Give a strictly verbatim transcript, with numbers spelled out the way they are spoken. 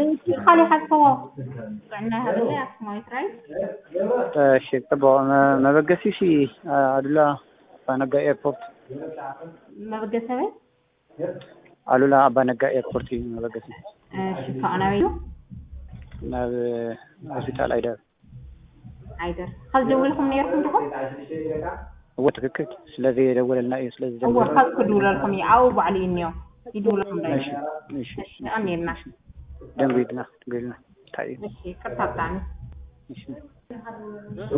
خالي حسوا عندنا هذا اللي اسمه يتراي እሺ طبعا ما بقى شيء አሉላ አባነጋ ኤርፖርት መበገሰበ አሉላ አባነጋ ኤርፖርት መበገሰ እሺ ከአናዊው ናብ ሆስፒታል አይደር አይደር هل دولكم نيركم تكون هو تككت ስለዚህ ደወለልና እዩ ስለዚህ هو خاص كدولكم يعاوب على انه يدولكم ده እሺ እሺ اميرنا ደንግልና ደንግልና ታይ እሺ ከታጣን እሺ